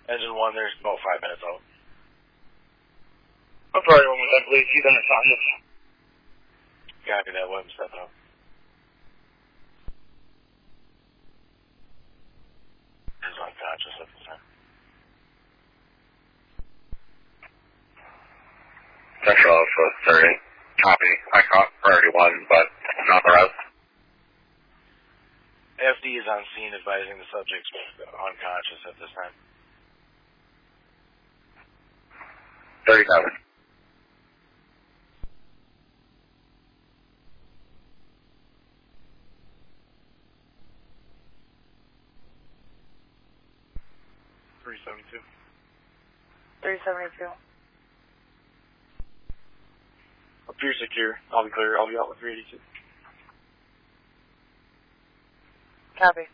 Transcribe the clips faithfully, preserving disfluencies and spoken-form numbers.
Engine one, there's about five minutes out. I'm sorry, one more time, please. He's unconscious. Copy that, let him step out. He's unconscious at this time. Central Alpha thirty. Copy. I caught priority one, but not the rest. F D is on scene advising the subject's unconscious at this time. thirty-seven. three seventy-two. three seventy-two. Appear secure. I'll be clear. I'll be out with three eighty-two. Copy.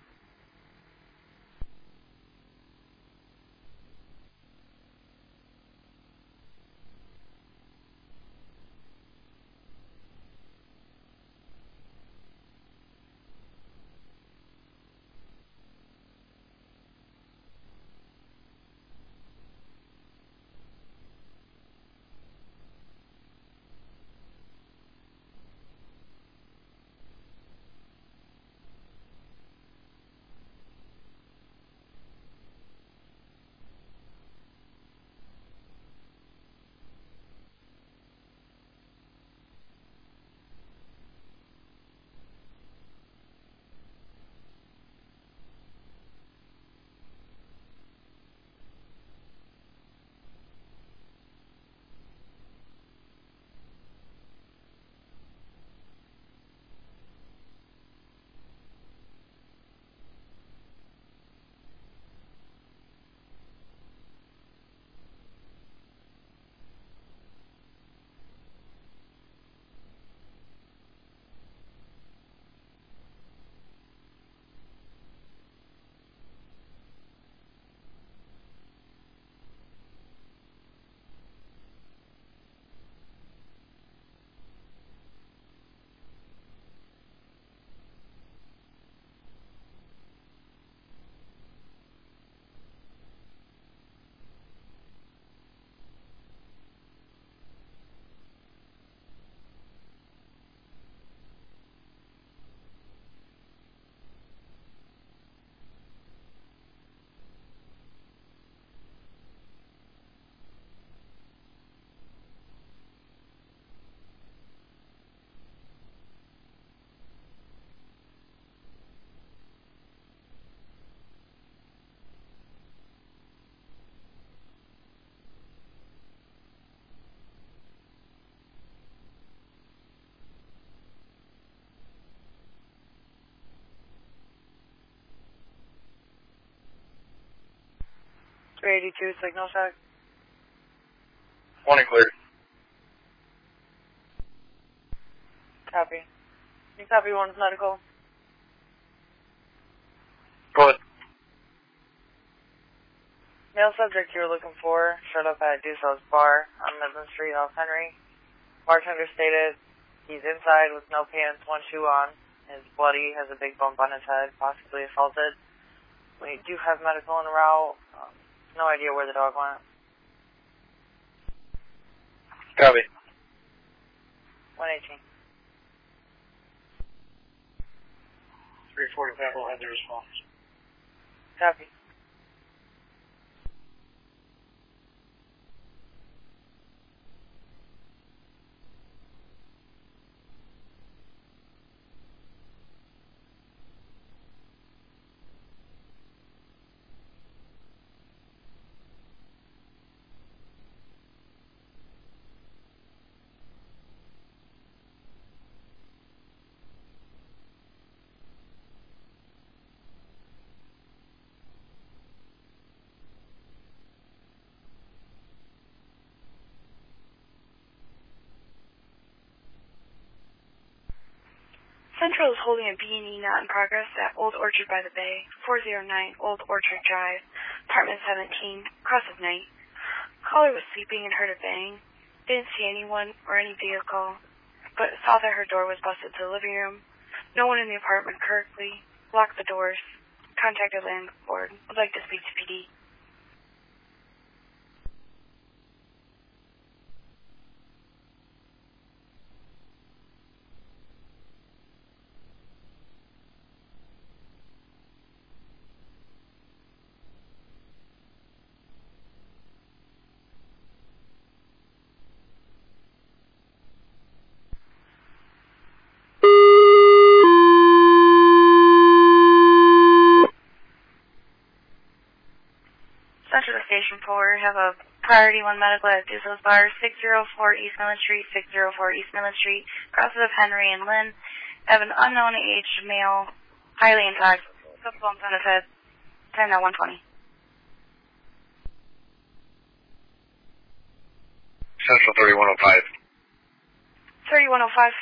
three eighty-two, signal check. Morning clear. Copy. Can you copy one's medical? Go ahead. Male subject you were looking for showed up at Dussault's bar on Midland Street off Henry. Bartender stated he's inside with no pants, one shoe on. Is bloody, has a big bump on his head, possibly assaulted. We do have medical en route. Um, no idea where the dog went. Copy. one eighteen. three forty-five will have the response. Copy. Central is holding a B and E not in progress at Old Orchard by the Bay, four oh nine Old Orchard Drive, apartment seventeen, cross of night. Caller was sleeping and heard a bang. Didn't see anyone or any vehicle, but saw that her door was busted to the living room. No one in the apartment correctly. Locked the doors. Contacted landlord. Would like to speak to P D. Station four. Have a priority one medical at Dussel's Bar, six oh four East Millen Street, six oh four East Millen Street, crosses of Henry and Lynn. Have an unknown aged male, highly intoxicated, couple bumps on his head, ten at one twenty. Central thirty-one oh five. thirty-one oh five.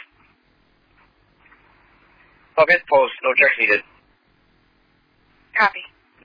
Okay, post. No checks needed. Copy.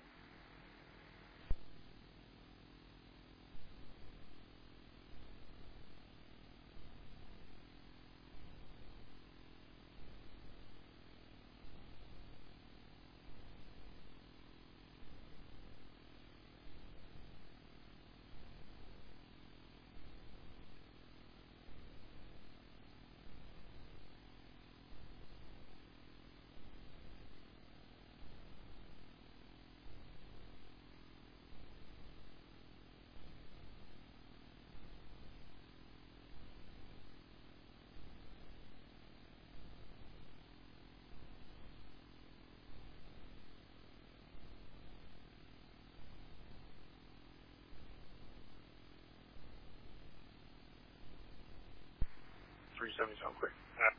three seventy sound quick.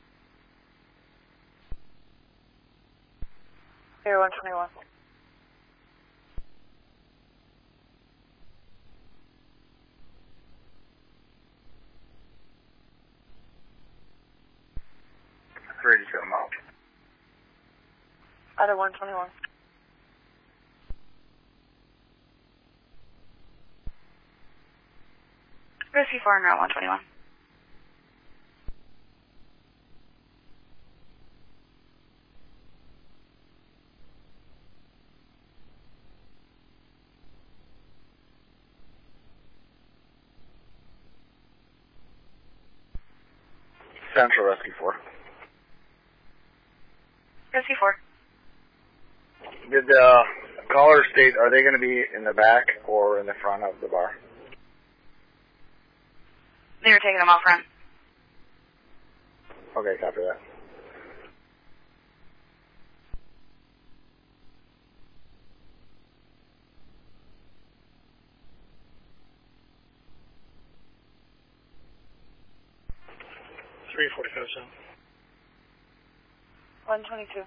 Here, one twenty-one. Ready to come out. Out of one twenty-one. Risky four and route one twenty-one. Central Rescue four. Risky four. Did the uh, caller state, are they going to be in the back or in the front of the bar? They were taking them out front. Okay, copy that. three forty-five sound. one twenty-two.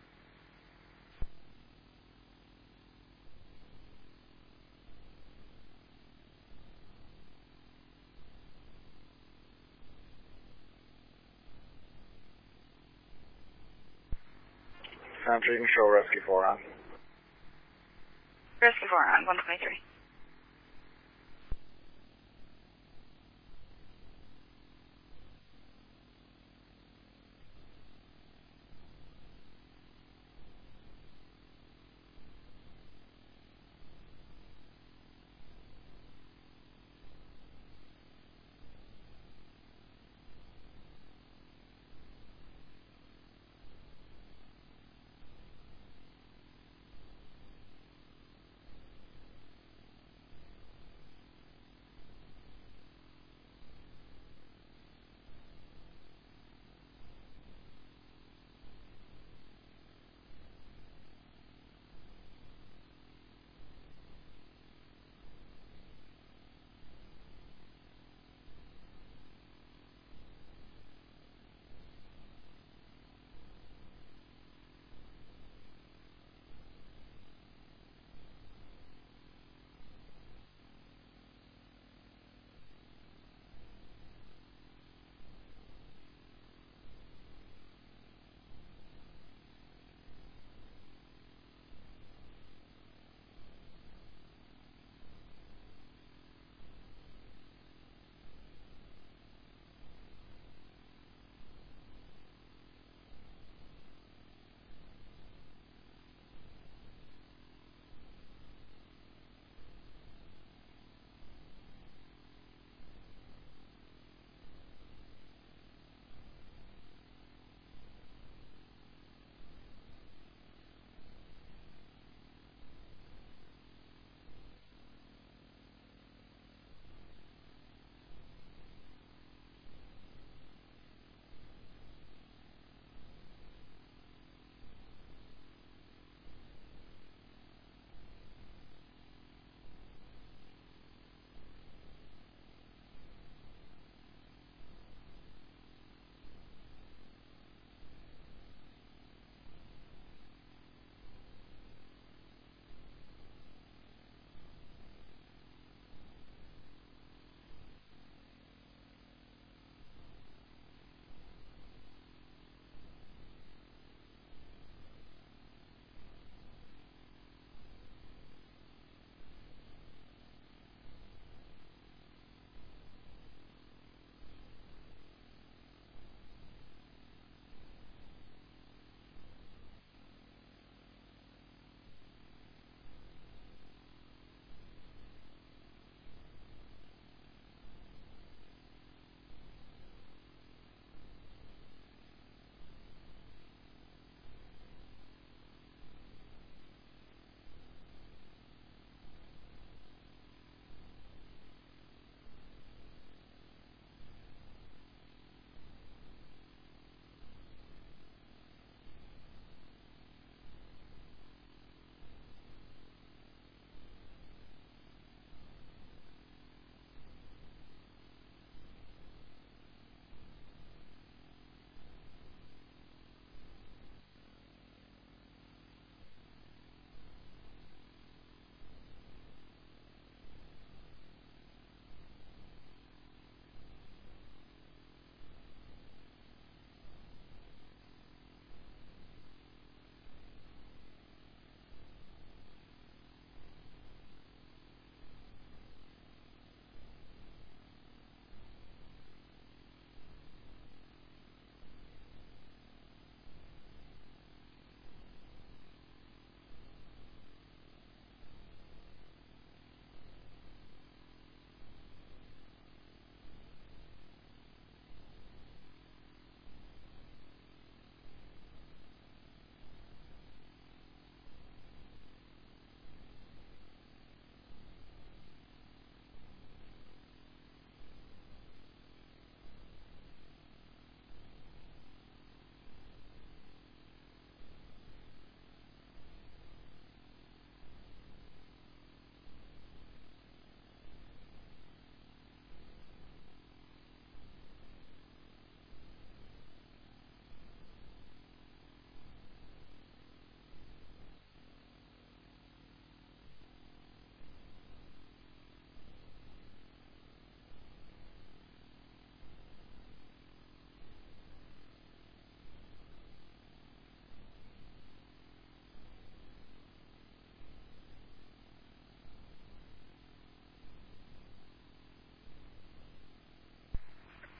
Central, you can show Rescue four on. Risky four on one twenty-three.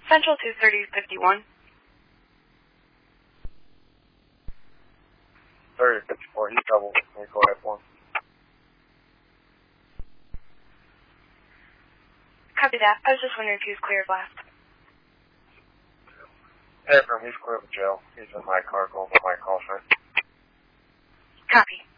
Central two thirty fifty-one. thirty fifty-four, he's double. Can you go ahead for him? Copy that. I was just wondering if he was clear of last. Hey, from he's clear of jail. He's in my car going to my call sign. Copy.